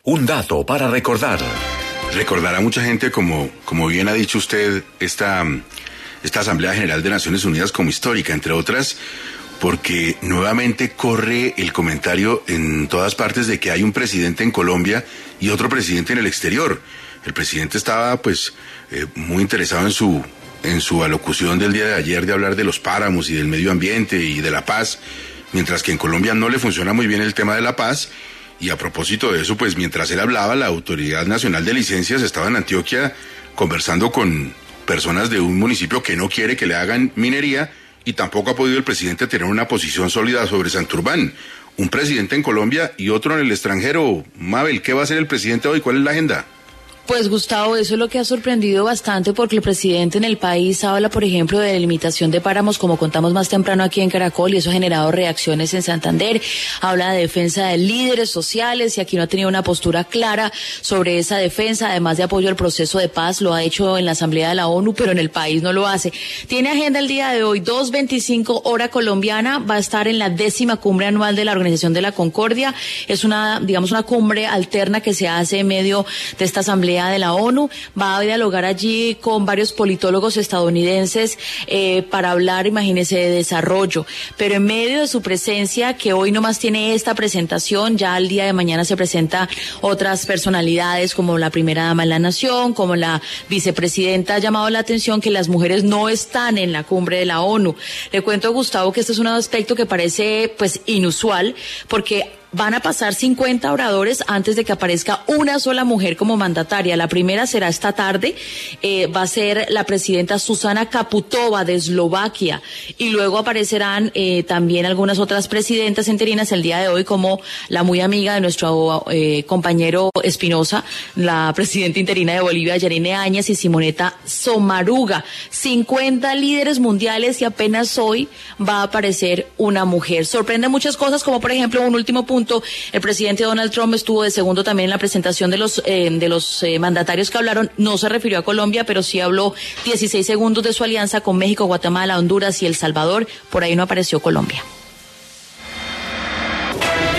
Un dato para recordar. Recordará mucha gente, como bien ha dicho usted, esta Asamblea General de Naciones Unidas como histórica, entre otras, porque nuevamente corre el comentario en todas partes de que hay un presidente en Colombia y otro presidente en el exterior. El presidente estaba muy interesado en su alocución del día de ayer de hablar de los páramos y del medio ambiente y de la paz, mientras que en Colombia no le funciona muy bien el tema de la paz. Y a propósito de eso, pues mientras él hablaba, la Autoridad Nacional de Licencias estaba en Antioquia conversando con personas de un municipio que no quiere que le hagan minería, y tampoco ha podido el presidente tener una posición sólida sobre Santurbán. Un presidente en Colombia y otro en el extranjero. Mabel, ¿qué va a hacer el presidente hoy? ¿Cuál es la agenda? Pues Gustavo, eso es lo que ha sorprendido bastante, porque el presidente en el país habla, por ejemplo, de delimitación de páramos, como contamos más temprano aquí en Caracol, y eso ha generado reacciones en Santander. Habla de defensa de líderes sociales y aquí no ha tenido una postura clara sobre esa defensa, además de apoyo al proceso de paz. Lo ha hecho en la Asamblea de la ONU, pero en el país no lo hace. Tiene agenda el día de hoy, 2:25 hora colombiana, va a estar en la 10ª cumbre anual de la Organización de la Concordia. Es una cumbre alterna que se hace en medio de esta Asamblea de la ONU. Va a dialogar allí con varios politólogos estadounidenses para hablar, imagínese, de desarrollo. Pero en medio de su presencia, que hoy nomás tiene esta presentación, ya el día de mañana se presenta otras personalidades como la primera dama de la nación, como la vicepresidenta. Ha llamado la atención que las mujeres no están en la cumbre de la ONU. Le cuento, Gustavo, que este es un aspecto que parece inusual, porque van a pasar 50 oradores antes de que aparezca una sola mujer como mandataria. La primera será esta tarde, va a ser la presidenta Zuzana Čaputová de Eslovaquia, y luego aparecerán también algunas otras presidentas interinas el día de hoy, como la muy amiga de nuestro compañero Espinosa, la presidenta interina de Bolivia, Yanine Áñez, y Simonetta Sommaruga. 50 líderes mundiales y apenas hoy va a aparecer una mujer. Sorprende muchas cosas, como por ejemplo, un último punto: el presidente Donald Trump estuvo de segundo también en la presentación de los mandatarios que hablaron. No se refirió a Colombia, pero sí habló 16 segundos de su alianza con México, Guatemala, Honduras y El Salvador. Por ahí no apareció Colombia.